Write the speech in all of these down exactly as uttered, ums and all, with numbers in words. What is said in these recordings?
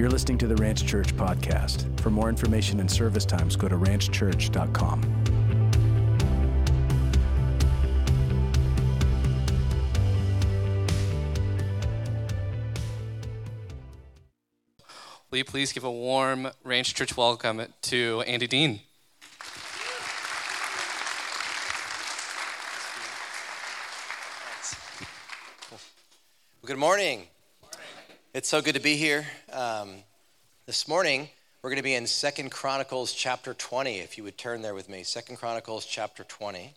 You're listening to the Ranch Church podcast. For more information and service times, go to ranch church dot com. Will you please give a warm Ranch Church welcome to Andy Dean? Well, good morning. It's so good to be here. Um, this morning, we're going to be in Second Chronicles chapter twenty, if you would turn there with me. Second Chronicles chapter twenty.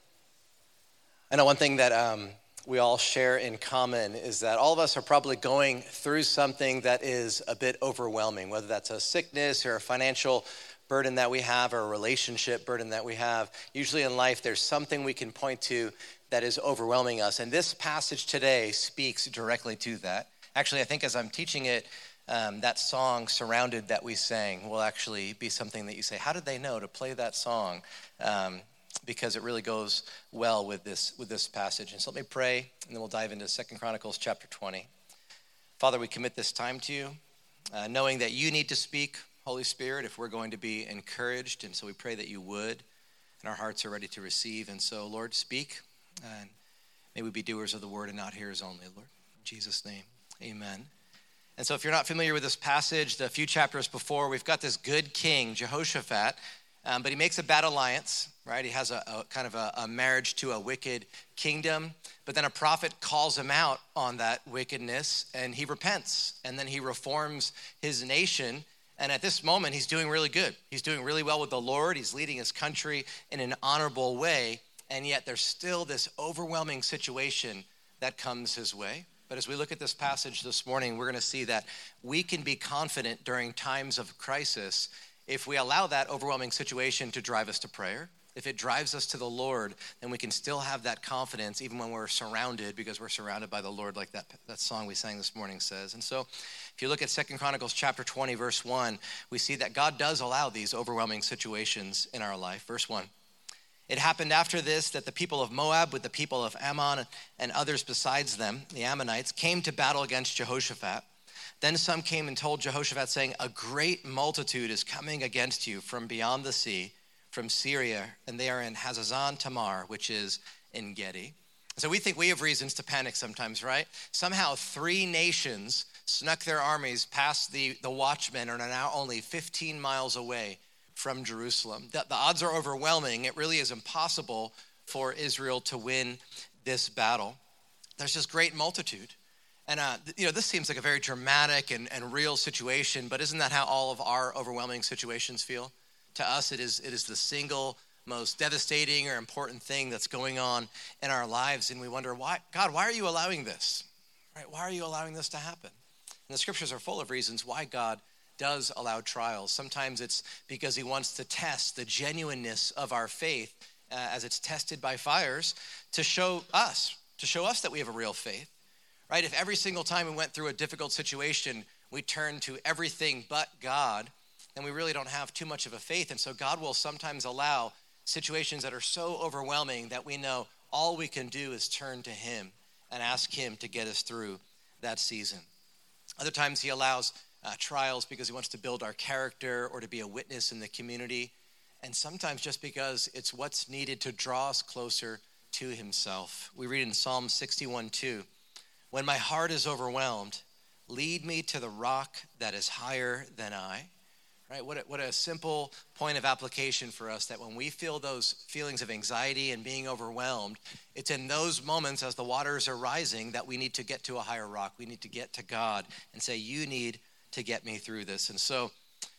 I know one thing that um, we all share in common is that all of us are probably going through something that is a bit overwhelming, whether that's a sickness or a financial burden that we have or a relationship burden that we have. Usually in life, there's something we can point to that is overwhelming us. And this passage today speaks directly to that. Actually, I think as I'm teaching it, um, that song, Surrounded, that we sang will actually be something that you say, how did they know to play that song? Um, because it really goes well with this with this passage. And so let me pray, and then we'll dive into Second Chronicles chapter twenty. Father, we commit this time to you, uh, knowing that you need to speak, Holy Spirit, if we're going to be encouraged. And so we pray that you would, and our hearts are ready to receive. And so, Lord, speak, and may we be doers of the word and not hearers only, Lord. In Jesus' name, amen. And so if you're not familiar with this passage, the few chapters before, we've got this good king, Jehoshaphat, um, but he makes a bad alliance, right? He has a, a kind of a, a marriage to a wicked kingdom, but then a prophet calls him out on that wickedness, and he repents, and then he reforms his nation. And at this moment, he's doing really good. He's doing really well with the Lord. He's leading his country in an honorable way, and yet there's still this overwhelming situation that comes his way. But as we look at this passage this morning, we're going to see that we can be confident during times of crisis if we allow that overwhelming situation to drive us to prayer. If it drives us to the Lord, then we can still have that confidence even when we're surrounded, because we're surrounded by the Lord, like that, that song we sang this morning says. And so if you look at Second Chronicles chapter twenty, verse one, we see that God does allow these overwhelming situations in our life. Verse one. It happened after this that the people of Moab with the people of Ammon and others besides them, the Ammonites, came to battle against Jehoshaphat. Then some came and told Jehoshaphat, saying, a great multitude is coming against you from beyond the sea, from Syria, and they are in Hazazon Tamar, which is En Gedi. So we think we have reasons to panic sometimes, right? Somehow three nations snuck their armies past the, the watchmen and are now only fifteen miles away from Jerusalem. The, the odds are overwhelming. It really is impossible for Israel to win this battle. There's this great multitude. And, uh, you know, this seems like a very dramatic and, and real situation, but isn't that how all of our overwhelming situations feel? To us, it is it is the single most devastating or important thing that's going on in our lives. And we wonder, why, God, why are you allowing this? Right? Why are you allowing this to happen? And the scriptures are full of reasons why God does allow trials. Sometimes it's because he wants to test the genuineness of our faith uh, as it's tested by fires to show us, to show us that we have a real faith, right? If every single time we went through a difficult situation, we turned to everything but God, then we really don't have too much of a faith. And so God will sometimes allow situations that are so overwhelming that we know all we can do is turn to him and ask him to get us through that season. Other times he allows Uh, trials because he wants to build our character or to be a witness in the community. And sometimes just because it's what's needed to draw us closer to himself. We read in Psalm sixty-one two, when my heart is overwhelmed, lead me to the rock that is higher than I. Right? What a, what a simple point of application for us, that when we feel those feelings of anxiety and being overwhelmed, it's in those moments as the waters are rising that we need to get to a higher rock. We need to get to God and say, you need to get me through this. And so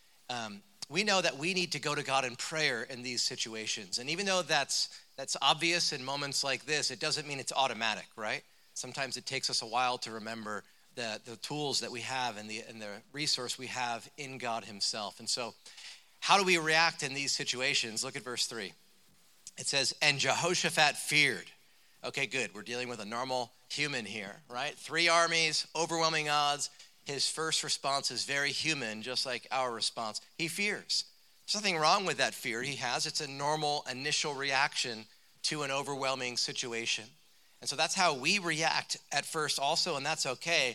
um, we know that we need to go to God in prayer in these situations. And even though that's that's obvious in moments like this, it doesn't mean it's automatic, right? Sometimes it takes us a while to remember the, the tools that we have and the, and the resource we have in God himself. And so how do we react in these situations? Look at verse three. It says, and Jehoshaphat feared. Okay, good. We're dealing with a normal human here, right? Three armies, overwhelming odds. His first response is very human, just like our response. He fears. There's nothing wrong with that fear he has. It's a normal initial reaction to an overwhelming situation. And so that's how we react at first also, and that's okay.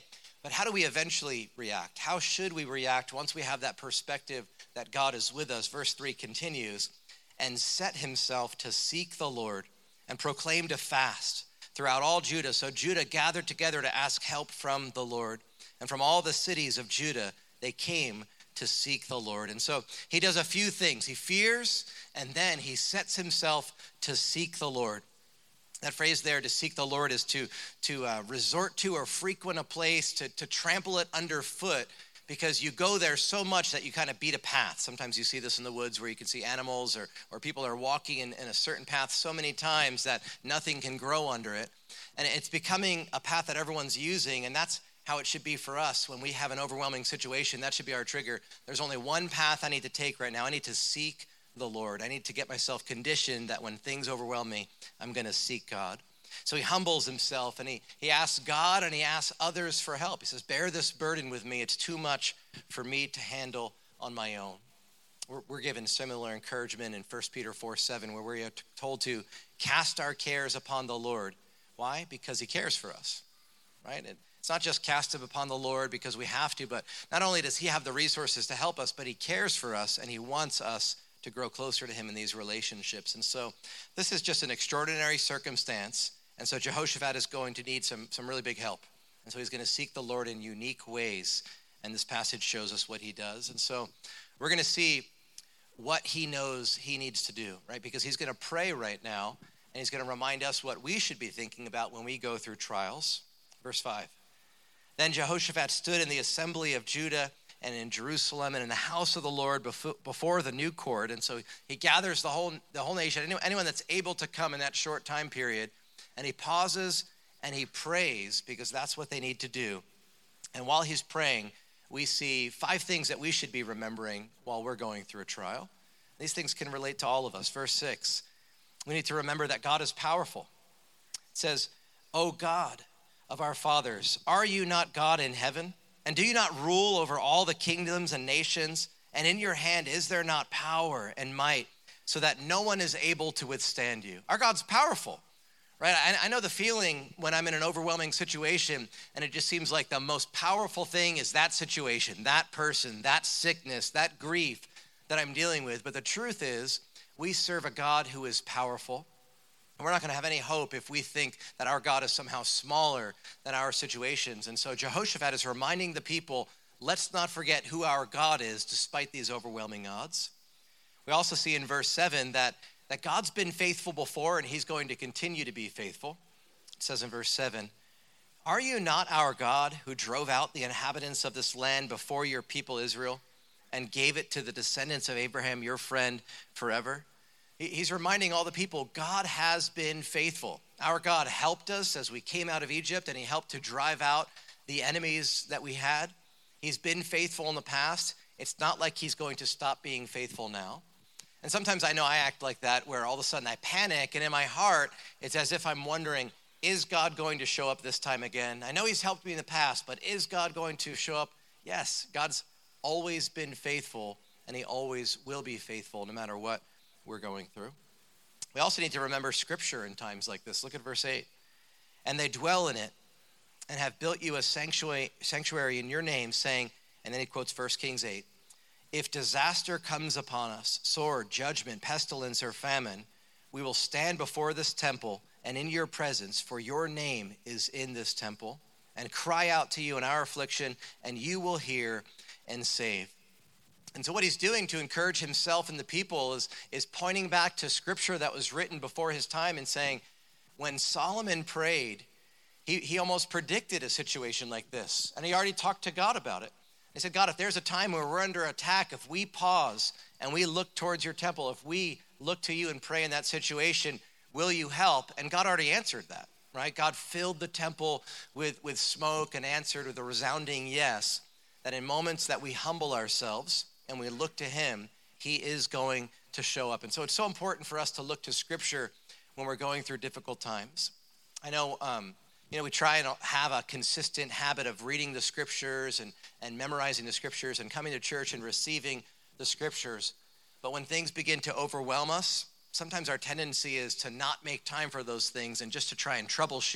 But how do we eventually react? How should we react once we have that perspective that God is with us? Verse three continues, and set himself to seek the Lord and proclaimed a fast throughout all Judah. So Judah gathered together to ask help from the Lord. And from all the cities of Judah, they came to seek the Lord. And so he does a few things. He fears, and then he sets himself to seek the Lord. That phrase there, to seek the Lord, is to, to uh, resort to or frequent a place, to, to trample it underfoot, because you go there so much that you kind of beat a path. Sometimes you see this in the woods where you can see animals or, or people are walking in, in a certain path so many times that nothing can grow under it. And it's becoming a path that everyone's using, and that's how it should be for us when we have an overwhelming situation. That should be our trigger. There's only one path I need to take right now. I need to seek the Lord. I need to get myself conditioned that when things overwhelm me, I'm going to seek God. So he humbles himself and he, he asks God and he asks others for help. He says, bear this burden with me. It's too much for me to handle on my own. We're, we're given similar encouragement in First Peter four seven, where we're told to cast our cares upon the Lord. Why? Because he cares for us, right? And it's not just cast them upon the Lord because we have to, but not only does he have the resources to help us, but he cares for us and he wants us to grow closer to him in these relationships. And so this is just an extraordinary circumstance. And so Jehoshaphat is going to need some, some really big help. And so he's going to seek the Lord in unique ways. And this passage shows us what he does. And so we're going to see what he knows he needs to do, right? Because he's going to pray right now, and he's going to remind us what we should be thinking about when we go through trials. Verse five. Then Jehoshaphat stood in the assembly of Judah and in Jerusalem and in the house of the Lord before the new court. And so he gathers the whole the whole nation, anyone that's able to come in that short time period. And he pauses and he prays because that's what they need to do. And while he's praying, we see five things that we should be remembering while we're going through a trial. These things can relate to all of us. Verse six, we need to remember that God is powerful. It says, O God of our fathers, are you not God in heaven? And do you not rule over all the kingdoms and nations? And in your hand is there not power and might, so that no one is able to withstand you? Our God's powerful, right? I, I know the feeling when I'm in an overwhelming situation and it just seems like the most powerful thing is that situation, that person, that sickness, that grief that I'm dealing with. But the truth is, we serve a God who is powerful. And we're not going to have any hope if we think that our God is somehow smaller than our situations. And so Jehoshaphat is reminding the people, let's not forget who our God is despite these overwhelming odds. We also see in verse seven that, that God's been faithful before and he's going to continue to be faithful. It says in verse seven, are you not our God who drove out the inhabitants of this land before your people Israel and gave it to the descendants of Abraham, your friend, forever? He's reminding all the people, God has been faithful. Our God helped us as we came out of Egypt, and he helped to drive out the enemies that we had. He's been faithful in the past. It's not like he's going to stop being faithful now. And sometimes I know I act like that, where all of a sudden I panic, and in my heart, it's as if I'm wondering, is God going to show up this time again? I know he's helped me in the past, but is God going to show up? Yes, God's always been faithful, and he always will be faithful no matter what we're going through. We also need to remember scripture in times like this. Look at verse eight. And they dwell in it and have built you a sanctuary, sanctuary in your name, saying, and then he quotes First Kings eight, if disaster comes upon us, sword, judgment, pestilence, or famine, we will stand before this temple and in your presence, for your name is in this temple, and cry out to you in our affliction, and you will hear and save. And so what he's doing to encourage himself and the people is, is pointing back to scripture that was written before his time and saying, when Solomon prayed, he, he almost predicted a situation like this. And he already talked to God about it. He said, God, if there's a time where we're under attack, if we pause and we look towards your temple, if we look to you and pray in that situation, will you help? And God already answered that, right? God filled the temple with, with smoke and answered with a resounding yes, that in moments that we humble ourselves and we look to him, he is going to show up. And so it's so important for us to look to scripture when we're going through difficult times. I know, um, you know, we try and have a consistent habit of reading the scriptures and, and memorizing the scriptures and coming to church and receiving the scriptures. But when things begin to overwhelm us, sometimes our tendency is to not make time for those things and just to try and troubleshoot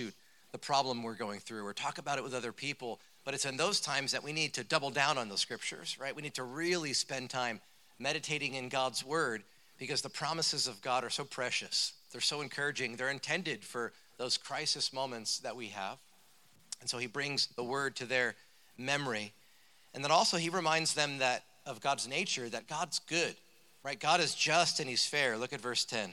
the problem we're going through or talk about it with other people. But it's in those times that we need to double down on the scriptures, right? We need to really spend time meditating in God's word because the promises of God are so precious. They're so encouraging. They're intended for those crisis moments that we have. And so he brings the word to their memory. And then also he reminds them that of God's nature, that God's good, right? God is just and he's fair. Look at verse ten.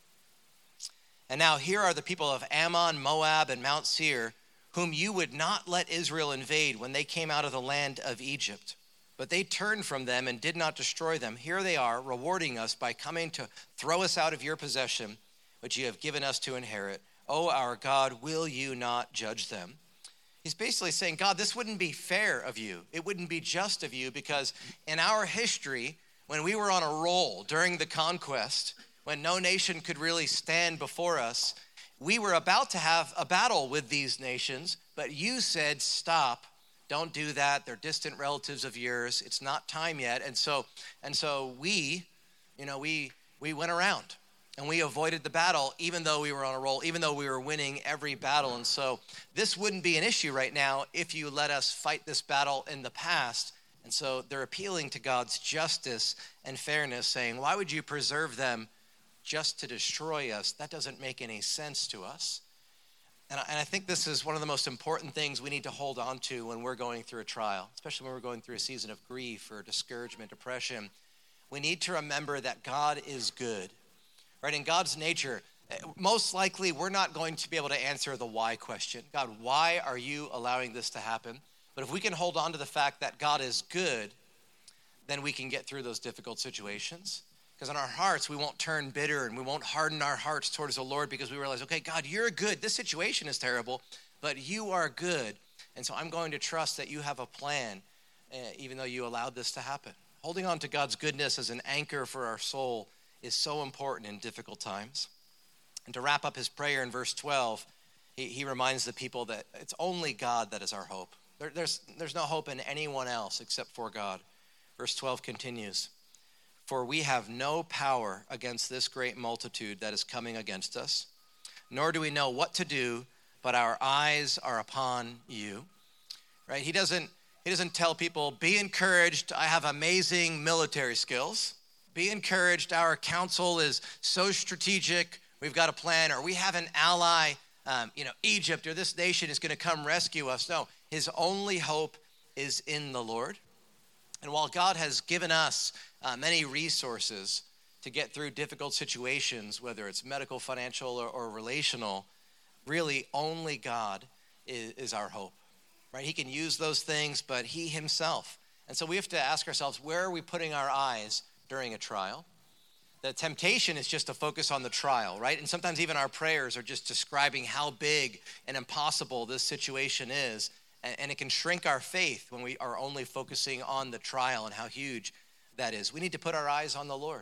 And now here are the people of Ammon, Moab, and Mount Seir, whom you would not let Israel invade when they came out of the land of Egypt. But they turned from them and did not destroy them. Here they are, rewarding us by coming to throw us out of your possession, which you have given us to inherit. O our God, will you not judge them? He's basically saying, God, this wouldn't be fair of you. It wouldn't be just of you because in our history, when we were on a roll during the conquest, when no nation could really stand before us, we were about to have a battle with these nations, but you said, stop, don't do that. They're distant relatives of yours. It's not time yet. And so, and so we, you know, we we went around and we avoided the battle, even though we were on a roll, even though we were winning every battle. And so this wouldn't be an issue right now if you let us fight this battle in the past. And so they're appealing to God's justice and fairness, saying, why would you preserve them just to destroy us? That doesn't make any sense to us. And I, and I think this is one of the most important things we need to hold on to when we're going through a trial, especially when we're going through a season of grief or discouragement, depression. We need to remember that God is good, right? In God's nature, most likely we're not going to be able to answer the why question. God, why are you allowing this to happen? But if we can hold on to the fact that God is good, then we can get through those difficult situations. Because in our hearts, we won't turn bitter and we won't harden our hearts towards the Lord because we realize, okay, God, you're good. This situation is terrible, but you are good. And so I'm going to trust that you have a plan, uh, even though you allowed this to happen. Holding on to God's goodness as an anchor for our soul is so important in difficult times. And to wrap up his prayer in verse twelve, he, he reminds the people that it's only God that is our hope. There, there's, there's no hope in anyone else except for God. Verse twelve continues. For we have no power against this great multitude that is coming against us, nor do we know what to do, but our eyes are upon you. Right? He doesn't, he doesn't tell people, be encouraged, I have amazing military skills. Be encouraged, our counsel is so strategic, we've got a plan, or we have an ally, um, you know, Egypt or this nation is going to come rescue us. No, his only hope is in the Lord. And while God has given us uh, many resources to get through difficult situations, whether it's medical, financial, or, or relational, really only God is, is our hope, right? He can use those things, but he himself. And so we have to ask ourselves, where are we putting our eyes during a trial? The temptation is just to focus on the trial, right? And sometimes even our prayers are just describing how big and impossible this situation is. And it can shrink our faith when we are only focusing on the trial and how huge that is. We need to put our eyes on the Lord.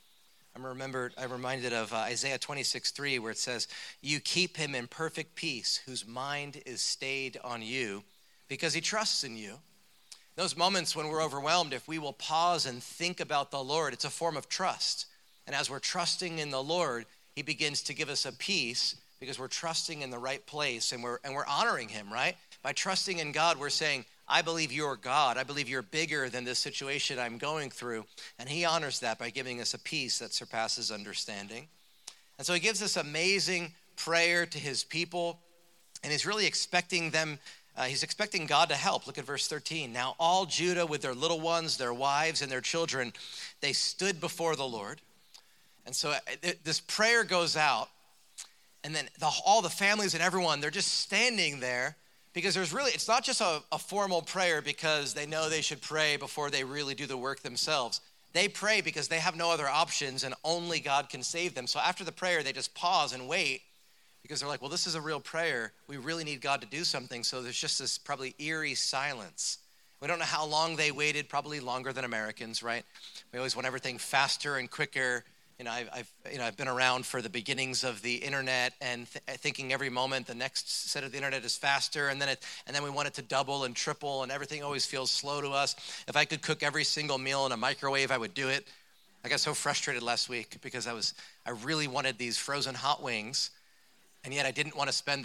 I'm remembered, I'm reminded of uh, Isaiah twenty-six three, where it says, you keep him in perfect peace, whose mind is stayed on you, because he trusts in you. Those moments when we're overwhelmed, if we will pause and think about the Lord, it's a form of trust. And as we're trusting in the Lord, he begins to give us a peace because we're trusting in the right place and we're and we're honoring him, right? By trusting in God, we're saying, I believe you're God. I believe you're bigger than this situation I'm going through. And he honors that by giving us a peace that surpasses understanding. And so he gives this amazing prayer to his people. And he's really expecting them, uh, he's expecting God to help. Look at verse thirteen. Now all Judah with their little ones, their wives, and their children, they stood before the Lord. And so this prayer goes out. And then the, all the families and everyone, they're just standing there. Because there's really, it's not just a, a formal prayer because they know they should pray before they really do the work themselves. They pray because they have no other options and only God can save them. So after the prayer, they just pause and wait because they're like, well, this is a real prayer. We really need God to do something. So there's just this probably eerie silence. We don't know how long they waited, probably longer than Americans, right? We always want everything faster and quicker. You know, I've, I've, you know, I've been around for the beginnings of the internet and th- thinking every moment the next set of the internet is faster, and then it, and then we want it to double and triple, and everything always feels slow to us. If I could cook every single meal in a microwave, I would do it. I got so frustrated last week because I was, I really wanted these frozen hot wings, and yet I didn't want to spend the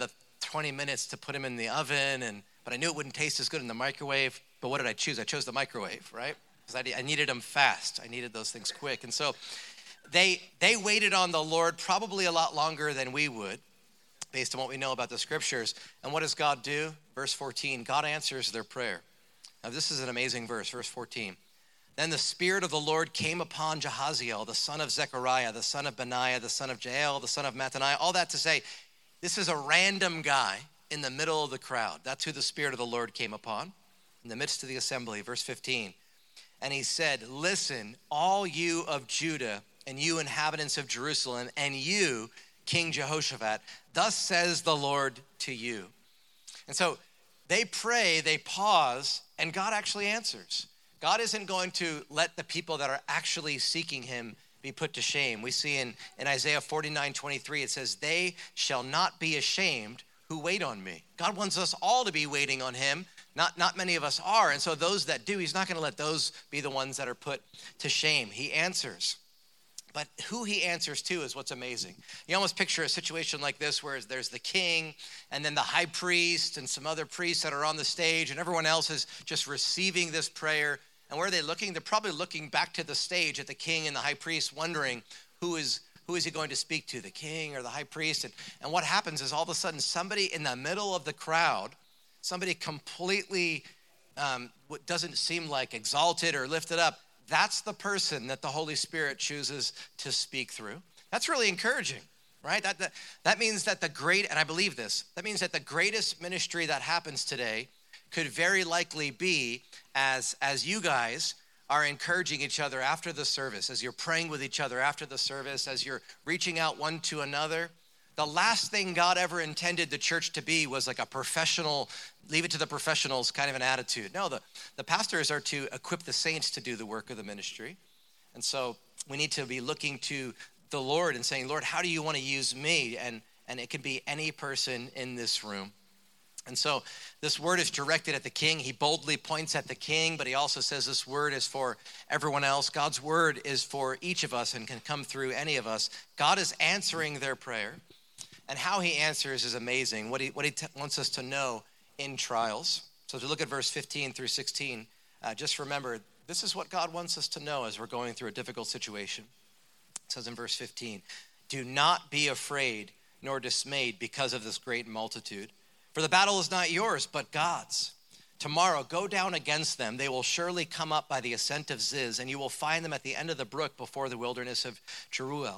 twenty minutes to put them in the oven, and but I knew it wouldn't taste as good in the microwave. But what did I choose? I chose the microwave, right? Because I, I needed them fast. I needed those things quick. And so they they waited on the Lord probably a lot longer than we would, based on what we know about the scriptures. And what does God do? Verse fourteen, God answers their prayer. Now this is an amazing verse, verse fourteen. Then the Spirit of the Lord came upon Jahaziel, the son of Zechariah, the son of Benaiah, the son of Jael, the son of Mattaniah. All that to say, this is a random guy in the middle of the crowd. That's who the Spirit of the Lord came upon, in the midst of the assembly. Verse fifteen, and he said, listen, all you of Judah, and you inhabitants of Jerusalem, and you, King Jehoshaphat, thus says the Lord to you. And so they pray, they pause, and God actually answers. God isn't going to let the people that are actually seeking him be put to shame. We see in, in Isaiah forty-nine twenty-three, it says, they shall not be ashamed who wait on me. God wants us all to be waiting on him. Not, not many of us are. And so those that do, he's not going to let those be the ones that are put to shame. He answers. But who he answers to is what's amazing. You almost picture a situation like this where there's the king and then the high priest and some other priests that are on the stage, and everyone else is just receiving this prayer. And where are they looking? They're probably looking back to the stage at the king and the high priest, wondering who is who is he going to speak to, the king or the high priest? And, and what happens is all of a sudden somebody in the middle of the crowd, somebody completely um, what doesn't seem like exalted or lifted up, that's the person that the Holy Spirit chooses to speak through. That's really encouraging, right? That, that, that means that the great, and I believe this, that means that the greatest ministry that happens today could very likely be as, as you guys are encouraging each other after the service, as you're praying with each other after the service, as you're reaching out one to another. The last thing God ever intended the church to be was like a professional, leave it to the professionals kind of an attitude. No, the, the pastors are to equip the saints to do the work of the ministry. And so we need to be looking to the Lord and saying, Lord, how do you want to use me? And, and it can be any person in this room. And so this word is directed at the king. He boldly points at the king, but he also says this word is for everyone else. God's word is for each of us and can come through any of us. God is answering their prayer. And how he answers is amazing, what he, what he t- wants us to know in trials. So if you look at verse fifteen through sixteen, uh, just remember, this is what God wants us to know as we're going through a difficult situation. It says in verse fifteen, do not be afraid nor dismayed because of this great multitude. For the battle is not yours, but God's. Tomorrow, go down against them. They will surely come up by the ascent of Ziz, and you will find them at the end of the brook before the wilderness of Jeruel.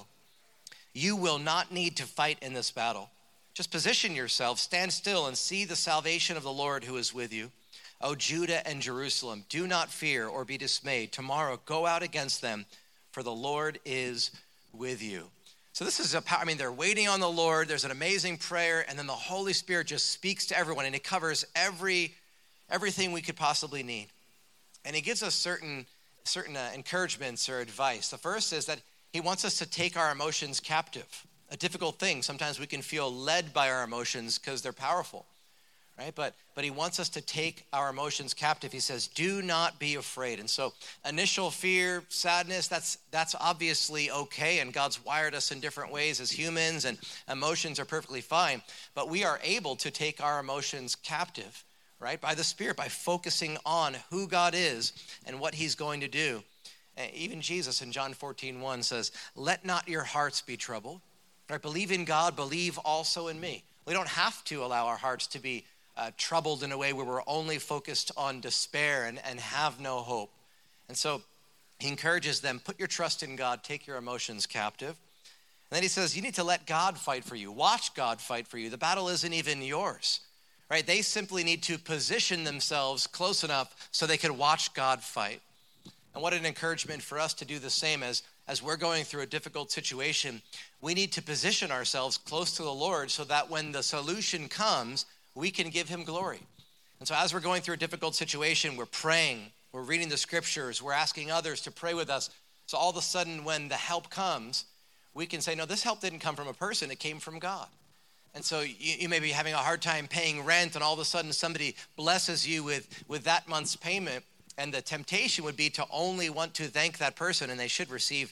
You will not need to fight in this battle. Just position yourself, stand still, and see the salvation of the Lord who is with you. O Judah and Jerusalem, do not fear or be dismayed. Tomorrow, go out against them, for the Lord is with you. So this is a power. I mean, they're waiting on the Lord. There's an amazing prayer, and then the Holy Spirit just speaks to everyone, and it covers every everything we could possibly need. And he gives us certain certain uh, encouragements or advice. The first is that he wants us to take our emotions captive. A difficult thing. Sometimes we can feel led by our emotions because they're powerful, right? But but he wants us to take our emotions captive. He says, do not be afraid. And so initial fear, sadness, that's that's obviously okay. And God's wired us in different ways as humans, and emotions are perfectly fine. But we are able to take our emotions captive, right? By the Spirit, by focusing on who God is and what he's going to do. And even Jesus in John fourteen one says, let not your hearts be troubled. Right? Believe in God, believe also in me. We don't have to allow our hearts to be uh, troubled in a way where we're only focused on despair and, and have no hope. And so he encourages them, put your trust in God, take your emotions captive. And then he says, you need to let God fight for you. Watch God fight for you. The battle isn't even yours, right? They simply need to position themselves close enough so they can watch God fight. And what an encouragement for us to do the same as As we're going through a difficult situation. We need to position ourselves close to the Lord so that when the solution comes, we can give him glory. And so as we're going through a difficult situation, we're praying, we're reading the scriptures, we're asking others to pray with us. So all of a sudden when the help comes, we can say, no, this help didn't come from a person, it came from God. And so you, you may be having a hard time paying rent, and all of a sudden somebody blesses you with, with that month's payment. And the temptation would be to only want to thank that person, and they should receive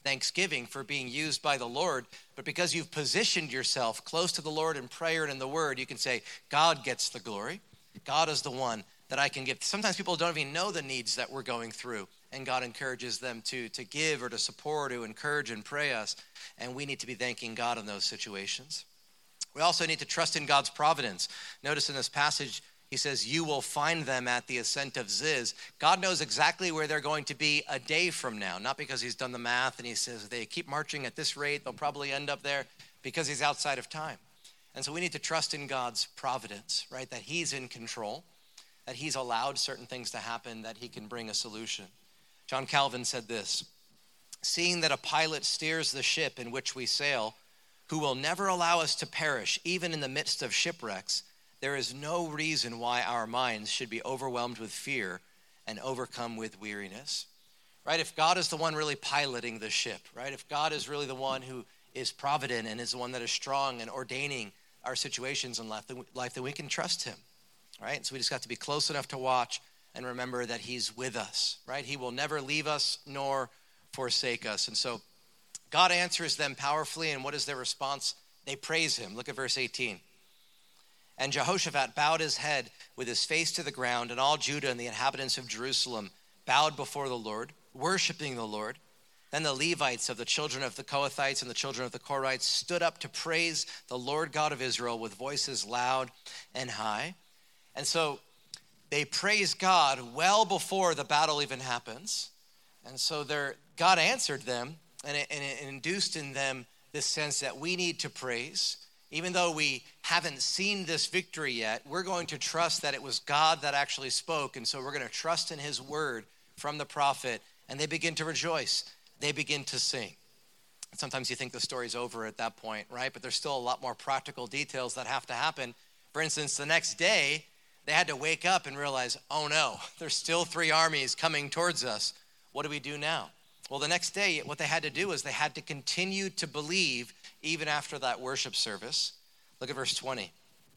thanksgiving for being used by the Lord. But because you've positioned yourself close to the Lord in prayer and in the word, you can say, God gets the glory. God is the one that I can give. Sometimes people don't even know the needs that we're going through, and God encourages them to, to give or to support, to encourage and pray us. And we need to be thanking God in those situations. We also need to trust in God's providence. Notice in this passage, he says, you will find them at the ascent of Ziz. God knows exactly where they're going to be a day from now, not because he's done the math and he says, if they keep marching at this rate, they'll probably end up there, because he's outside of time. And so we need to trust in God's providence, right? That he's in control, that he's allowed certain things to happen, that he can bring a solution. John Calvin said this, seeing that a pilot steers the ship in which we sail, who will never allow us to perish, even in the midst of shipwrecks, there is no reason why our minds should be overwhelmed with fear and overcome with weariness. Right? If God is the one really piloting the ship, right? If God is really the one who is provident and is the one that is strong and ordaining our situations in life, life then we can trust him, right? So we just got to be close enough to watch and remember that he's with us, right? He will never leave us nor forsake us. And so God answers them powerfully, and what is their response? They praise him. Look at verse eighteen. And Jehoshaphat bowed his head with his face to the ground, and all Judah and the inhabitants of Jerusalem bowed before the Lord, worshiping the Lord. Then the Levites of the children of the Kohathites and the children of the Korites stood up to praise the Lord God of Israel with voices loud and high. And so they praise God well before the battle even happens. And so God answered them, and it, and it induced in them this sense that we need to praise. Even though we haven't seen this victory yet, we're going to trust that it was God that actually spoke. And so we're going to trust in his word from the prophet. And they begin to rejoice. They begin to sing. Sometimes you think the story's over at that point, right? But there's still a lot more practical details that have to happen. For instance, the next day, they had to wake up and realize, oh no, there's still three armies coming towards us. What do we do now? Well, the next day, what they had to do is they had to continue to believe even after that worship service. Look at verse twenty.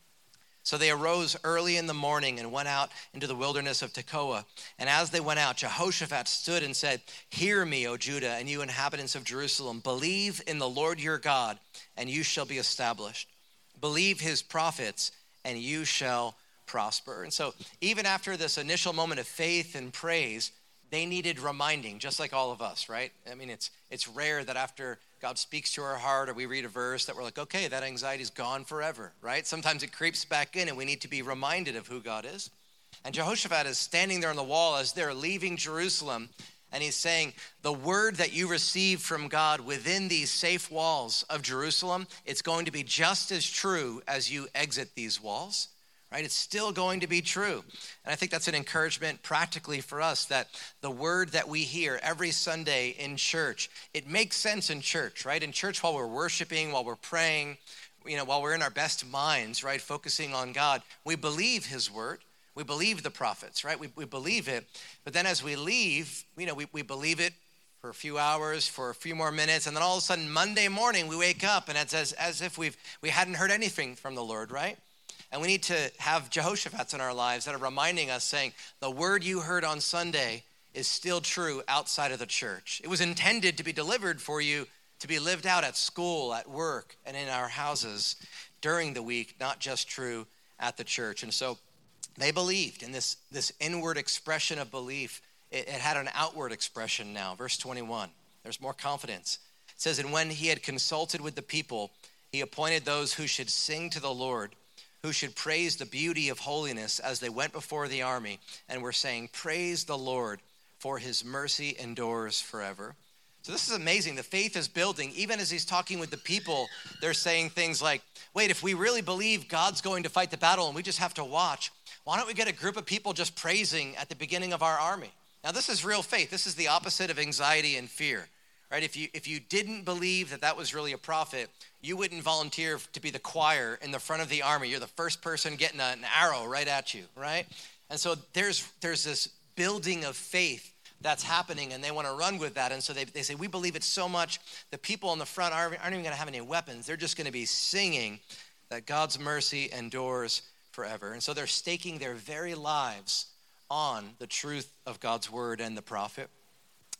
So they arose early in the morning and went out into the wilderness of Tekoa. And as they went out, Jehoshaphat stood and said, hear me, O Judah, and you inhabitants of Jerusalem. Believe in the Lord your God, and you shall be established. Believe his prophets, and you shall prosper. And so even after this initial moment of faith and praise, they needed reminding, just like all of us, right? I mean, it's it's rare that after God speaks to our heart or we read a verse that we're like, okay, that anxiety's gone forever, right? Sometimes it creeps back in and we need to be reminded of who God is. And Jehoshaphat is standing there on the wall as they're leaving Jerusalem, and he's saying, the word that you receive from God within these safe walls of Jerusalem, it's going to be just as true as you exit these walls. Right? It's still going to be true. And I think that's an encouragement practically for us, that the word that we hear every Sunday in church, it makes sense in church, right? In church, while we're worshiping, while we're praying, you know, while we're in our best minds, right? Focusing on God, we believe his word. We believe the prophets, right? We, we believe it. But then as we leave, you know, we, we believe it for a few hours, for a few more minutes. And then all of a sudden, Monday morning, we wake up and it's as, as if we've, we hadn't heard anything from the Lord, right? And we need to have Jehoshaphat's in our lives that are reminding us, saying, the word you heard on Sunday is still true outside of the church. It was intended to be delivered for you to be lived out at school, at work, and in our houses during the week, not just true at the church. And so they believed in this, this inward expression of belief. It, it had an outward expression now. Verse twenty-one, there's more confidence. It says, and when he had consulted with the people, he appointed those who should sing to the Lord, who should praise the beauty of holiness as they went before the army and were saying, praise the Lord, for his mercy endures forever. So this is amazing. The faith is building. Even as he's talking with the people, they're saying things like, wait, if we really believe God's going to fight the battle and we just have to watch, why don't we get a group of people just praising at the beginning of our army? Now, this is real faith. This is the opposite of anxiety and fear, right? If you if you didn't believe that that was really a prophet, you wouldn't volunteer to be the choir in the front of the army. You're the first person getting a, an arrow right at you, right? And so there's there's this building of faith that's happening, and they want to run with that. And so they, they say, we believe it so much, the people in the front aren't, aren't even going to have any weapons. They're just going to be singing that God's mercy endures forever. And so they're staking their very lives on the truth of God's word and the prophet.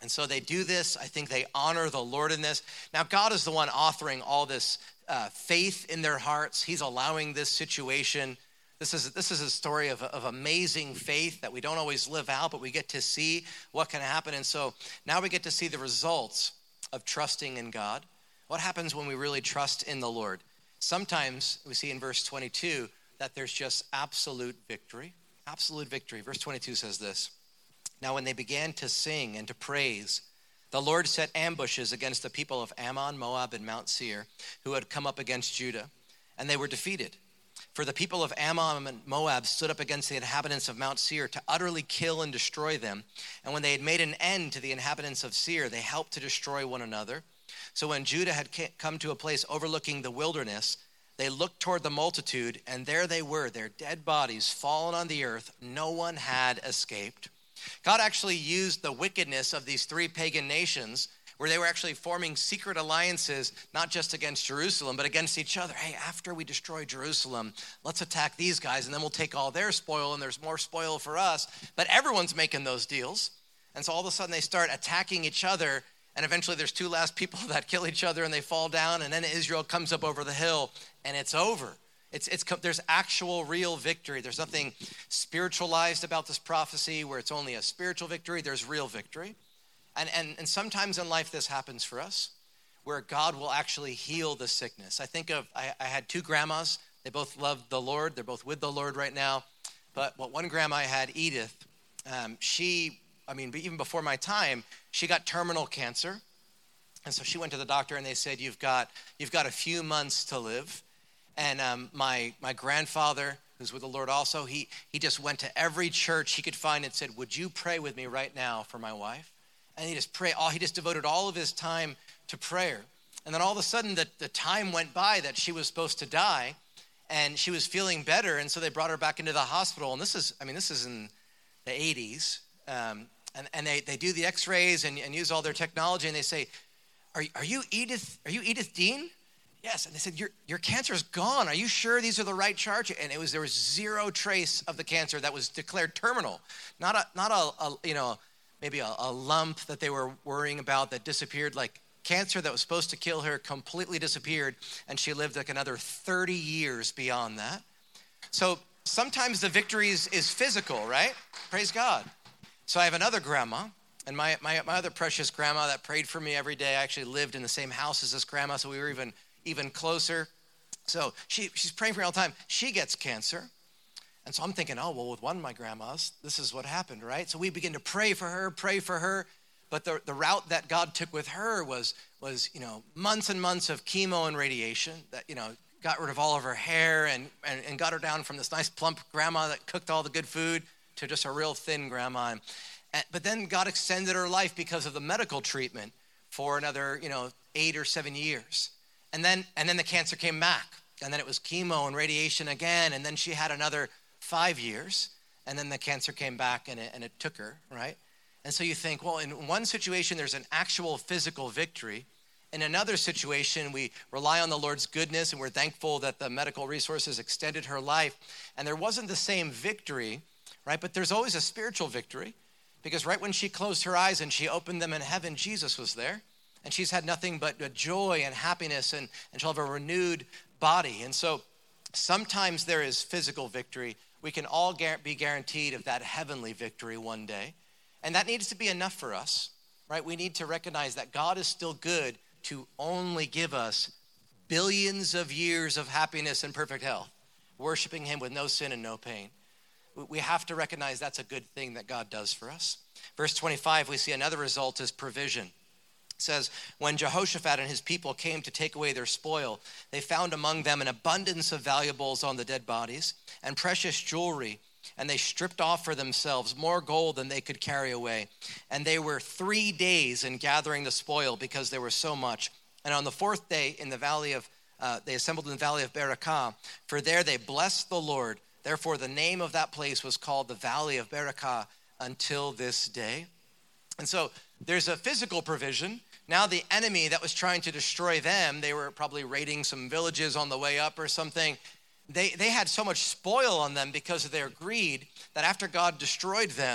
And so they do this. I think they honor the Lord in this. Now, God is the one authoring all this uh, faith in their hearts. He's allowing this situation. This is, this is a story of, of amazing faith that we don't always live out, but we get to see what can happen. And so now we get to see the results of trusting in God. What happens when we really trust in the Lord? Sometimes we see in verse twenty-two that there's just absolute victory. Absolute victory. Verse twenty-two says this. Now when they began to sing and to praise, the Lord set ambushes against the people of Ammon, Moab, and Mount Seir, who had come up against Judah, and they were defeated. For the people of Ammon and Moab stood up against the inhabitants of Mount Seir to utterly kill and destroy them. And when they had made an end to the inhabitants of Seir, they helped to destroy one another. So when Judah had come to a place overlooking the wilderness, they looked toward the multitude, and there they were, their dead bodies fallen on the earth. No one had escaped. God actually used the wickedness of these three pagan nations where they were actually forming secret alliances, not just against Jerusalem, but against each other. Hey, after we destroy Jerusalem, let's attack these guys, and then we'll take all their spoil, and there's more spoil for us. But everyone's making those deals. And so all of a sudden they start attacking each other, and eventually there's two last people that kill each other, and they fall down, and then Israel comes up over the hill, and it's over. It's, it's, there's actual real victory. There's nothing spiritualized about this prophecy where it's only a spiritual victory. There's real victory. And, and, and sometimes in life this happens for us where God will actually heal the sickness. I think of, I, I had two grandmas. They both loved the Lord. They're both with the Lord right now. But what one grandma I had, Edith, um, she, I mean, even before my time, she got terminal cancer. And so she went to the doctor and they said, you've got, you've got a few months to live. And um, my my grandfather, who's with the Lord also, he he just went to every church he could find and said, would you pray with me right now for my wife? And he just prayed, all, he just devoted all of his time to prayer. And then all of a sudden, the, the time went by that she was supposed to die, and she was feeling better, and so they brought her back into the hospital. And this is, I mean, this is in the eighties. Um, and and they, they do the x-rays and, and use all their technology, and they say, are, are you Edith, are you Edith Dean? Yes, and they said, your your cancer is gone. Are you sure these are the right charge? And it was there was zero trace of the cancer that was declared terminal. Not a not a, a you know maybe a, a lump that they were worrying about that disappeared. Like cancer that was supposed to kill her completely disappeared, and she lived like another thirty years beyond that. So sometimes the victory is, is physical, right? Praise God. So I have another grandma. And my, my my other precious grandma that prayed for me every day, I actually lived in the same house as this grandma, so we were even even closer. So she she's praying for me all the time. She gets cancer. And so I'm thinking, oh, well, with one of my grandmas, this is what happened, right? So we begin to pray for her, pray for her. But the, the route that God took with her was, was, you know, months and months of chemo and radiation that, you know, got rid of all of her hair and, and, and got her down from this nice plump grandma that cooked all the good food to just a real thin grandma. And, but then God extended her life because of the medical treatment for another, you know, eight or seven years. And then and then the cancer came back. And then it was chemo and radiation again. And then she had another five years. And then the cancer came back and it, and it took her, right? And so you think, well, in one situation, there's an actual physical victory. In another situation, we rely on the Lord's goodness and we're thankful that the medical resources extended her life. And there wasn't the same victory, right? But there's always a spiritual victory because right when she closed her eyes and she opened them in heaven, Jesus was there. And she's had nothing but joy and happiness, and, and she'll have a renewed body. And so sometimes there is physical victory. We can all be guaranteed of that heavenly victory one day. And that needs to be enough for us, right? We need to recognize that God is still good to only give us billions of years of happiness and perfect health, worshiping him with no sin and no pain. We have to recognize that's a good thing that God does for us. Verse twenty-five, we see another result is provision. It says, when Jehoshaphat and his people came to take away their spoil, they found among them an abundance of valuables on the dead bodies and precious jewelry, and they stripped off for themselves more gold than they could carry away. And they were three days in gathering the spoil because there was so much. And on the fourth day in the valley of, uh, they assembled in the valley of Berakah, for there they blessed the Lord. Therefore the name of that place was called the Valley of Berakah until this day. And so there's a physical provision. Now the enemy that was trying to destroy them, they were probably raiding some villages on the way up or something. They they had so much spoil on them because of their greed that after God destroyed them,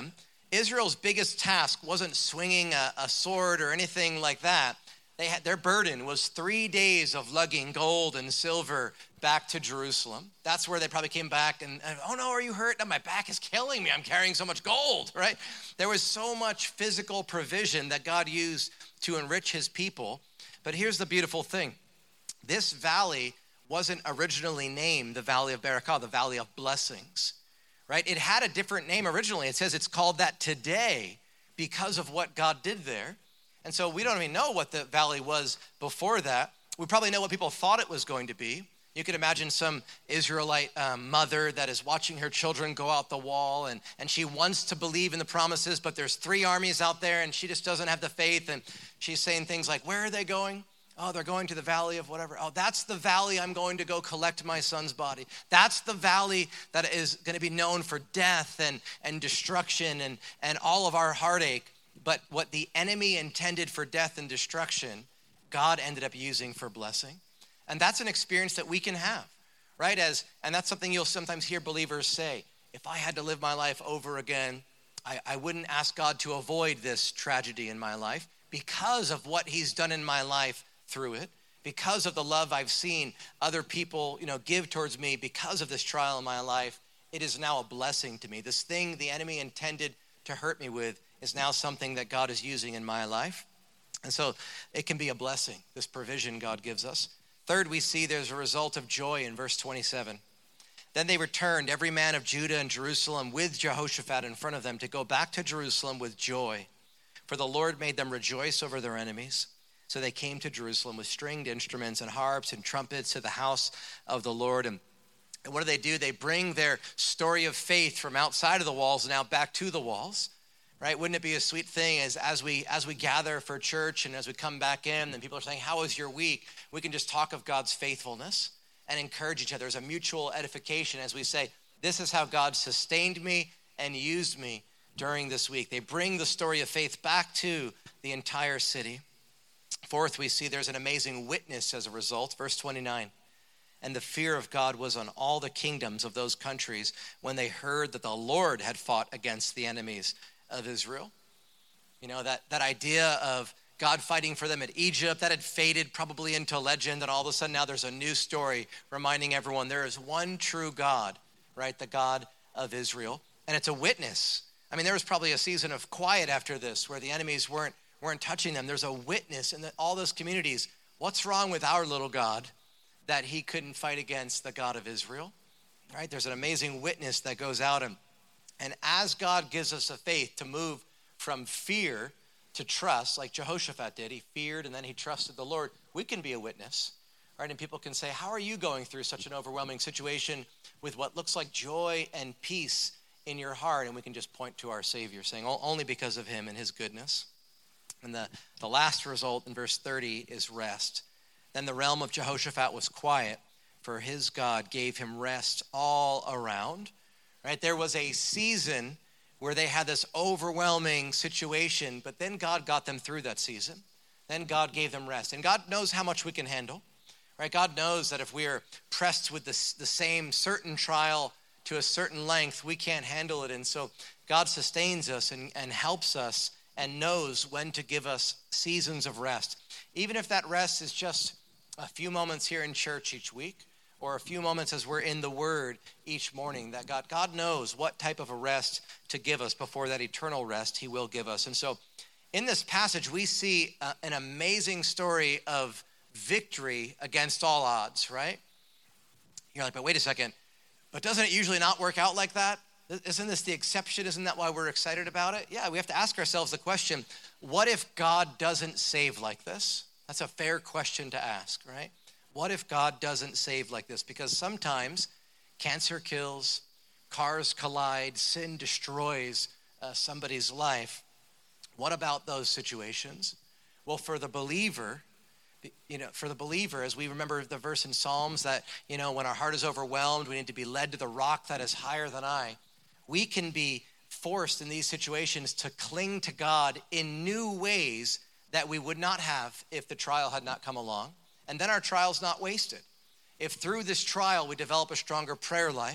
Israel's biggest task wasn't swinging a, a sword or anything like that. They had, their burden was three days of lugging gold and silver back to Jerusalem. That's where they probably came back and, and oh no, are you hurt? No, my back is killing me. I'm carrying so much gold, right? There was so much physical provision that God used to enrich his people. But here's the beautiful thing. This valley wasn't originally named the Valley of Berakah, the Valley of Blessings, right? It had a different name originally. It says it's called that today because of what God did there. And so we don't even know what the valley was before that. We probably know what people thought it was going to be. You could imagine some Israelite um, mother that is watching her children go out the wall, and, and she wants to believe in the promises, but there's three armies out there, and she just doesn't have the faith, and she's saying things like, where are they going? Oh, they're going to the valley of whatever. Oh, that's the valley I'm going to go collect my son's body. That's the valley that is going to be known for death and, and destruction and, and all of our heartache. But what the enemy intended for death and destruction, God ended up using for blessing. And that's an experience that we can have, right? As and that's something you'll sometimes hear believers say, if I had to live my life over again, I, I wouldn't ask God to avoid this tragedy in my life because of what he's done in my life through it, because of the love I've seen other people, you know, give towards me because of this trial in my life. It is now a blessing to me. This thing the enemy intended to hurt me with is now something that God is using in my life. And so it can be a blessing, this provision God gives us. Third, we see there's a result of joy in verse twenty-seven. Then they returned, every man of Judah and Jerusalem with Jehoshaphat in front of them, to go back to Jerusalem with joy. For the Lord made them rejoice over their enemies. So they came to Jerusalem with stringed instruments and harps and trumpets to the house of the Lord. And And what do they do? They bring their story of faith from outside of the walls now back to the walls, right? Wouldn't it be a sweet thing as, as we as we gather for church and as we come back in and people are saying, how was your week? We can just talk of God's faithfulness and encourage each other. There's a mutual edification as we say, this is how God sustained me and used me during this week. They bring the story of faith back to the entire city. Fourth, we see there's an amazing witness as a result. Verse twenty-nine. And the fear of God was on all the kingdoms of those countries when they heard that the Lord had fought against the enemies of Israel. You know, that, that idea of God fighting for them at Egypt, that had faded probably into legend, and all of a sudden now there's a new story reminding everyone there is one true God, right? The God of Israel. And it's a witness. I mean, there was probably a season of quiet after this where the enemies weren't, weren't touching them. There's a witness in the, all those communities. What's wrong with our little God that he couldn't fight against the God of Israel, right? There's an amazing witness that goes out. And, and as God gives us a faith to move from fear to trust, like Jehoshaphat did, he feared and then he trusted the Lord, we can be a witness, right? And people can say, how are you going through such an overwhelming situation with what looks like joy and peace in your heart? And we can just point to our Savior saying, only because of him and his goodness. And the, the last result in verse thirty is rest. Then the realm of Jehoshaphat was quiet, for his God gave him rest all around, right? There was a season where they had this overwhelming situation, but then God got them through that season. Then God gave them rest. And God knows how much we can handle, right? God knows that if we are pressed with this, the same certain trial to a certain length, we can't handle it. And so God sustains us and, and helps us and knows when to give us seasons of rest. Even if that rest is just a few moments here in church each week, or a few moments as we're in the Word each morning, that God, God knows what type of a rest to give us before that eternal rest he will give us. And so in this passage, we see uh, an amazing story of victory against all odds, right? You're like, but wait a second, but doesn't it usually not work out like that? Isn't this the exception? Isn't that why we're excited about it? Yeah, we have to ask ourselves the question, what if God doesn't save like this? That's a fair question to ask, right? What if God doesn't save like this? Because sometimes cancer kills, cars collide, sin destroys uh, somebody's life. What about those situations? Well, for the believer, you know, for the believer, as we remember the verse in Psalms that, you know, when our heart is overwhelmed, we need to be led to the rock that is higher than I. We can be forced in these situations to cling to God in new ways that we would not have if the trial had not come along. And then our trial's not wasted. If through this trial we develop a stronger prayer life,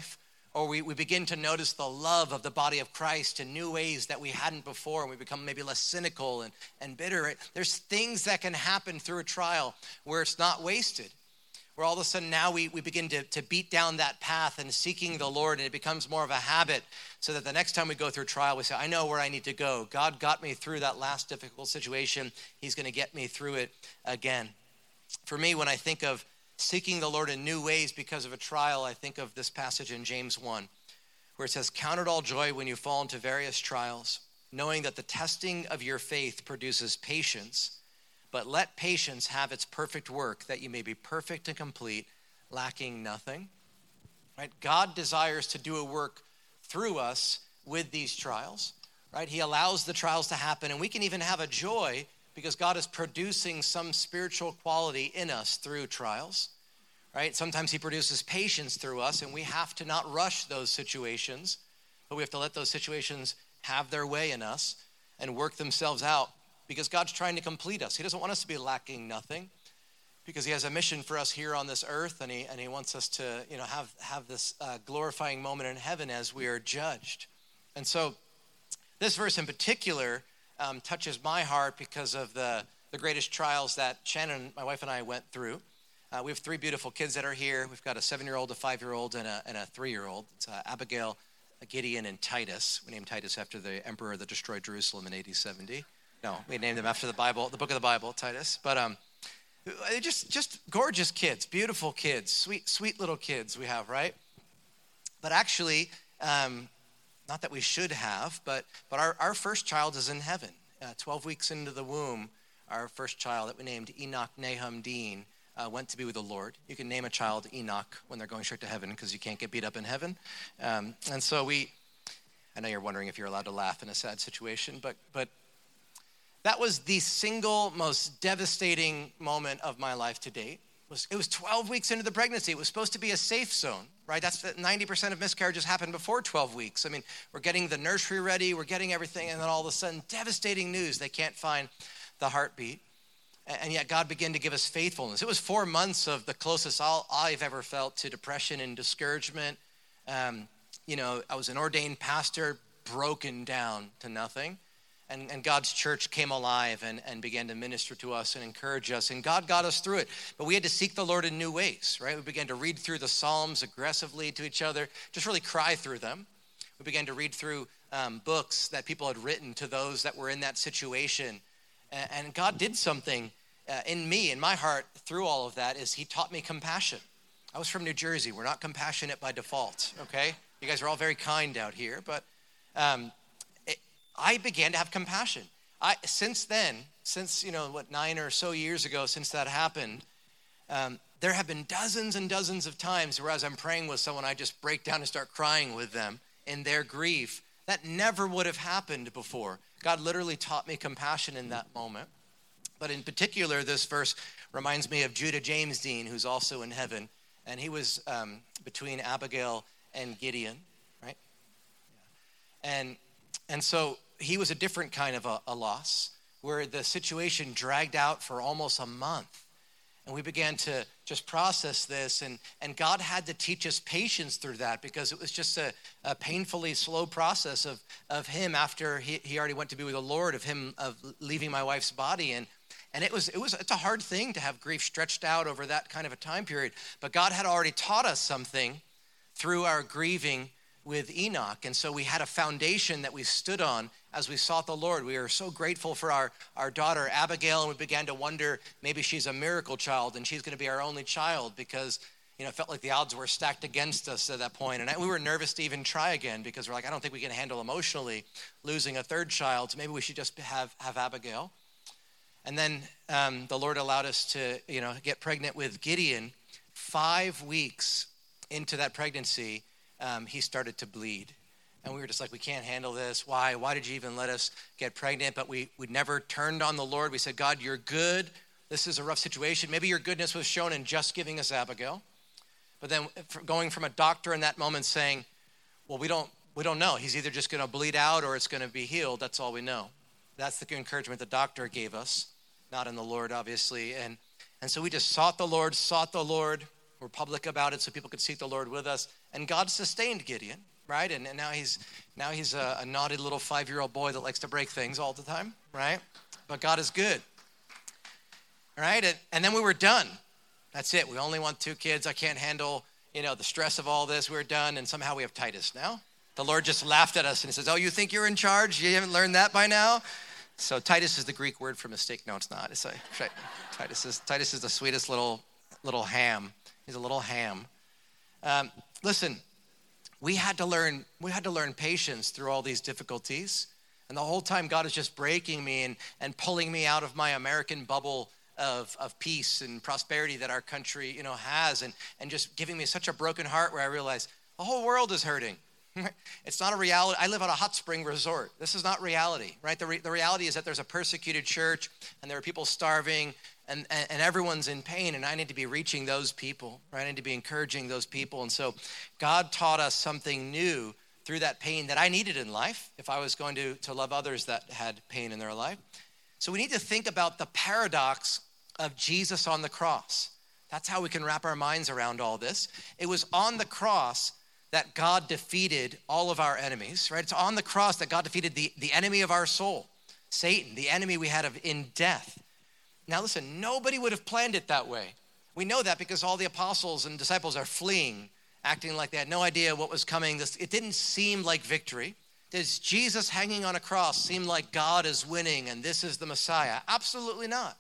or we, we begin to notice the love of the body of Christ in new ways that we hadn't before, and we become maybe less cynical and, and bitter. There's things that can happen through a trial where it's not wasted, where all of a sudden now we, we begin to, to beat down that path and seeking the Lord, and it becomes more of a habit, so that the next time we go through trial, we say, I know where I need to go. God got me through that last difficult situation. He's going to get me through it again. For me, when I think of seeking the Lord in new ways because of a trial, I think of this passage in James one, where it says, count it all joy when you fall into various trials, knowing that the testing of your faith produces patience, but let patience have its perfect work, that you may be perfect and complete, lacking nothing. Right? God desires to do a work through us with these trials, right? He allows the trials to happen, and we can even have a joy because God is producing some spiritual quality in us through trials, right? Sometimes he produces patience through us, and we have to not rush those situations, but we have to let those situations have their way in us and work themselves out, because God's trying to complete us. He doesn't want us to be lacking nothing, because he has a mission for us here on this earth, and he and he wants us to, you know, have, have this uh, glorifying moment in heaven as we are judged. And so this verse in particular Um, touches my heart because of the, the greatest trials that Shannon, my wife, and I went through. Uh, we have three beautiful kids that are here. We've got a seven-year-old, a five-year-old, and a, and a three-year-old. It's uh, Abigail, Gideon, and Titus. We named Titus after the emperor that destroyed Jerusalem in A D seventy. No, we named them after the Bible, the book of the Bible, Titus. But um, just just gorgeous kids, beautiful kids, sweet sweet little kids we have, right? But actually, um, not that we should have, but but our, our first child is in heaven. Uh, twelve weeks into the womb, our first child that we named Enoch Nahum Dean uh, went to be with the Lord. You can name a child Enoch when they're going straight to heaven because you can't get beat up in heaven. Um, and so we, I know you're wondering if you're allowed to laugh in a sad situation, but but that was the single most devastating moment of my life to date. It was, it was twelve weeks into the pregnancy. It was supposed to be a safe zone, right? That's ninety percent of miscarriages happen before twelve weeks. I mean, we're getting the nursery ready, we're getting everything, and then all of a sudden, devastating news, they can't find the heartbeat. And yet God began to give us faithfulness. It was four months of the closest I'll, I've ever felt to depression and discouragement. Um, you know, I was an ordained pastor, broken down to nothing. And, and God's church came alive and, and began to minister to us and encourage us. And God got us through it. But we had to seek the Lord in new ways, right? We began to read through the Psalms aggressively to each other, just really cry through them. We began to read through um, books that people had written to those that were in that situation. And, and God did something uh, in me, in my heart, through all of that, is he taught me compassion. I was from New Jersey. We're not compassionate by default, okay? You guys are all very kind out here, but um, it, I began to have compassion. I since then, since, you know, what, nine or so years ago, since that happened, um, there have been dozens and dozens of times where as I'm praying with someone, I just break down and start crying with them in their grief. That never would have happened before. God literally taught me compassion in that moment. But in particular, this verse reminds me of Judah James Dean, who's also in heaven. And he was um, between Abigail and Gideon, right? And and so he was a different kind of a, a loss, where the situation dragged out for almost a month. And we began to just process this, and, and God had to teach us patience through that, because it was just a, a painfully slow process of, of him after he, he already went to be with the Lord, of him of leaving my wife's body. And and it was it was it's a hard thing to have grief stretched out over that kind of a time period. But God had already taught us something through our grieving with Enoch. And so we had a foundation that we stood on as we sought the Lord. We were so grateful for our, our daughter, Abigail, and we began to wonder, maybe she's a miracle child and she's going to be our only child, because, you know, it felt like the odds were stacked against us at that point. And I, we were nervous to even try again, because we're like, I don't think we can handle emotionally losing a third child, so maybe we should just have, have Abigail. And then um, the Lord allowed us to, you know, get pregnant with Gideon. Five weeks into that pregnancy, Um, he started to bleed. And we were just like, we can't handle this. Why? Why did you even let us get pregnant? But we we never turned on the Lord. We said, God, you're good. This is a rough situation. Maybe your goodness was shown in just giving us Abigail. But then going from a doctor in that moment saying, well, we don't we don't know. He's either just going to bleed out or it's going to be healed. That's all we know. That's the encouragement the doctor gave us, not in the Lord, obviously. And, and so we just sought the Lord, sought the Lord. We're public about it so people could seek the Lord with us. And God sustained Gideon, right? And, and now he's now he's a, a naughty little five-year-old boy that likes to break things all the time, right? But God is good, all right? And, and then we were done. That's it. We only want two kids. I can't handle, you know, the stress of all this. We're done, and somehow we have Titus now. The Lord just laughed at us and he says, oh, you think you're in charge? You haven't learned that by now? So Titus is the Greek word for mistake. No, it's not. It's a, Titus is Titus is the sweetest little little ham. He's a little ham. Um, listen, we had to learn. We had to learn patience through all these difficulties, and the whole time God is just breaking me and and pulling me out of my American bubble of of peace and prosperity that our country, you know, has, and and just giving me such a broken heart where I realize the whole world is hurting. It's not a reality. I live on a hot spring resort. This is not reality, right? The, re- the reality is that there's a persecuted church and there are people starving and, and, and everyone's in pain, and I need to be reaching those people, right? I need to be encouraging those people. And so God taught us something new through that pain that I needed in life if I was going to, to love others that had pain in their life. So we need to think about the paradox of Jesus on the cross. That's how we can wrap our minds around all this. It was on the cross that God defeated all of our enemies, right? It's on the cross that God defeated the, the enemy of our soul, Satan, the enemy we had of in death. Now listen, nobody would have planned it that way. We know that because all the apostles and disciples are fleeing, acting like they had no idea what was coming. This, it didn't seem like victory. Does Jesus hanging on a cross seem like God is winning and this is the Messiah? Absolutely not.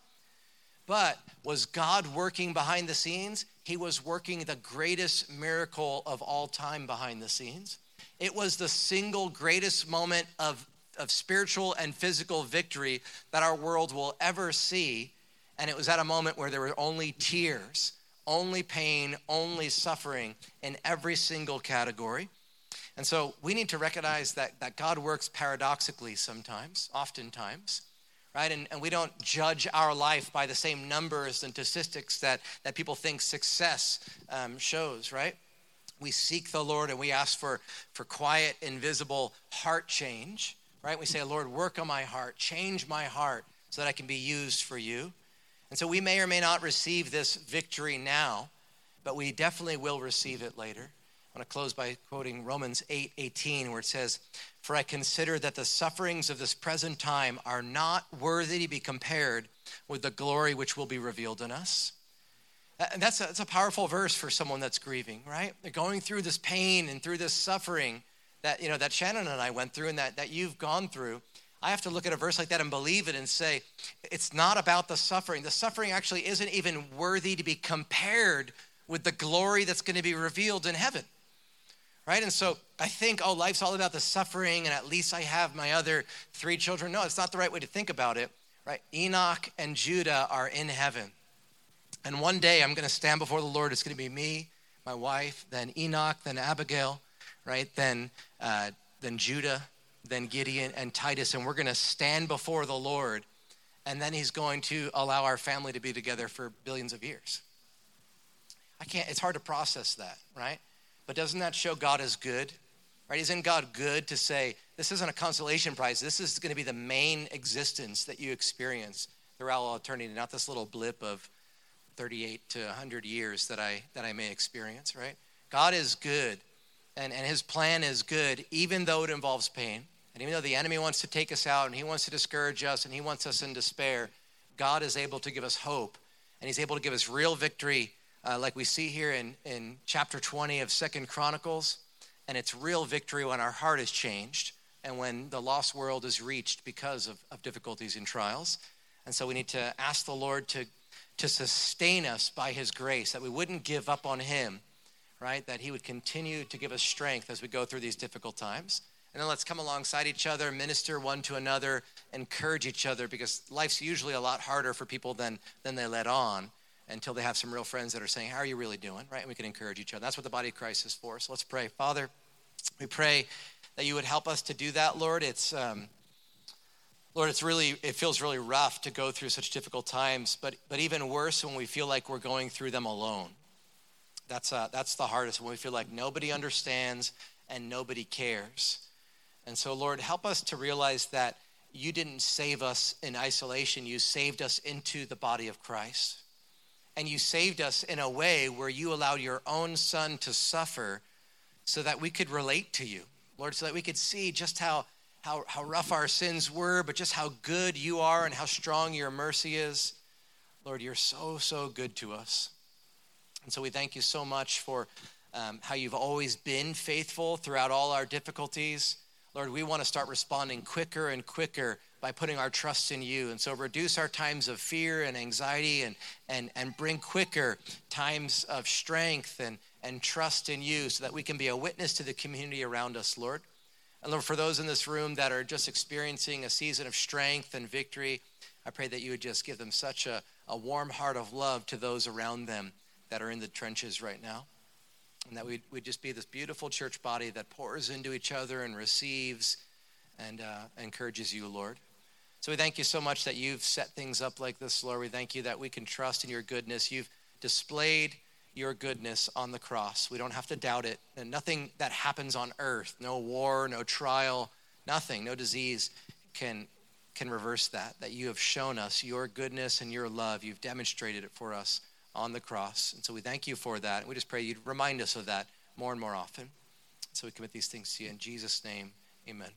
But was God working behind the scenes? He was working the greatest miracle of all time behind the scenes. It was the single greatest moment of, of spiritual and physical victory that our world will ever see. And it was at a moment where there were only tears, only pain, only suffering in every single category. And so we need to recognize that, that God works paradoxically sometimes, oftentimes. Right, and, and we don't judge our life by the same numbers and statistics that, that people think success um, shows, right? We seek the Lord and we ask for, for quiet, invisible heart change, right? We say, Lord, work on my heart, change my heart so that I can be used for you. And so we may or may not receive this victory now, but we definitely will receive it later. I want to close by quoting Romans eight eighteen, where it says, for I consider that the sufferings of this present time are not worthy to be compared with the glory which will be revealed in us. And that's a, that's a powerful verse for someone that's grieving, right? They're going through this pain and through this suffering that, you know, that Shannon and I went through and that, that you've gone through. I have to look at a verse like that and believe it and say, it's not about the suffering. The suffering actually isn't even worthy to be compared with the glory that's going to be revealed in heaven. Right? And so I think, oh, life's all about the suffering and at least I have my other three children. No, it's not the right way to think about it, right? Enoch and Judah are in heaven. And one day I'm going to stand before the Lord. It's going to be me, my wife, then Enoch, then Abigail, right? Then, uh, then Judah, then Gideon and Titus. And we're going to stand before the Lord. And then he's going to allow our family to be together for billions of years. I can't, it's hard to process that, right? But doesn't that show God is good, right? Isn't God good to say, this isn't a consolation prize. This is going to be the main existence that you experience throughout all eternity, not this little blip of thirty-eight to one hundred years that I that I may experience, right? God is good, and, and his plan is good, even though it involves pain. And even though the enemy wants to take us out, and he wants to discourage us, and he wants us in despair, God is able to give us hope, and he's able to give us real victory. Uh, like we see here in, in chapter twenty of Second Chronicles, and it's real victory when our heart is changed and when the lost world is reached because of, of difficulties and trials. And so we need to ask the Lord to, to sustain us by his grace, that we wouldn't give up on him, right? That he would continue to give us strength as we go through these difficult times. And then let's come alongside each other, minister one to another, encourage each other, because life's usually a lot harder for people than, than they let on, until they have some real friends that are saying, how are you really doing, right? And we can encourage each other. That's what the body of Christ is for. So let's pray. Father, we pray that you would help us to do that, Lord. It's, um, Lord, it's really, it feels really rough to go through such difficult times, but but even worse when we feel like we're going through them alone. That's uh, that's the hardest, when we feel like nobody understands and nobody cares. And so, Lord, help us to realize that you didn't save us in isolation. You saved us into the body of Christ. And you saved us in a way where you allowed your own son to suffer so that we could relate to you, Lord, so that we could see just how, how, how rough our sins were, but just how good you are and how strong your mercy is. Lord, you're so, so good to us. And so we thank you so much for um, how you've always been faithful throughout all our difficulties. Lord, we want to start responding quicker and quicker by putting our trust in you. And so reduce our times of fear and anxiety and and and bring quicker times of strength and, and trust in you so that we can be a witness to the community around us, Lord. And Lord, for those in this room that are just experiencing a season of strength and victory, I pray that you would just give them such a, a warm heart of love to those around them that are in the trenches right now. And that we'd, we'd just be this beautiful church body that pours into each other and receives and uh, encourages you, Lord. So we thank you so much that you've set things up like this, Lord. We thank you that we can trust in your goodness. You've displayed your goodness on the cross. We don't have to doubt it. And nothing that happens on earth, no war, no trial, nothing, no disease can, can reverse that, that you have shown us your goodness and your love. You've demonstrated it for us on the cross. And so we thank you for that. And we just pray you'd remind us of that more and more often. So we commit these things to you in Jesus' name. Amen.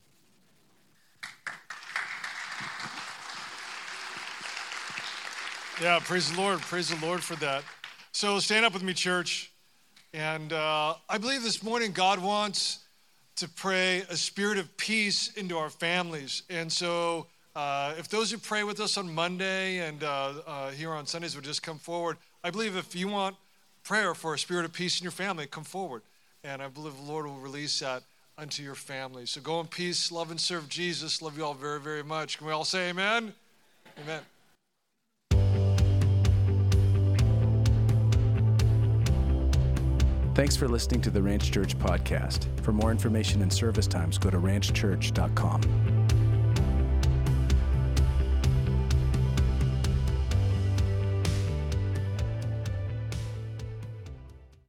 Yeah, praise the Lord. Praise the Lord for that. So stand up with me, church. And uh, I believe this morning God wants to pray a spirit of peace into our families. And so uh, if those who pray with us on Monday and uh, uh, here on Sundays would just come forward, I believe if you want prayer for a spirit of peace in your family, come forward. And I believe the Lord will release that unto your family. So go in peace, love and serve Jesus. Love you all very, very much. Can we all say amen? Amen. Thanks for listening to the Ranch Church podcast. For more information and service times, go to ranch church dot com.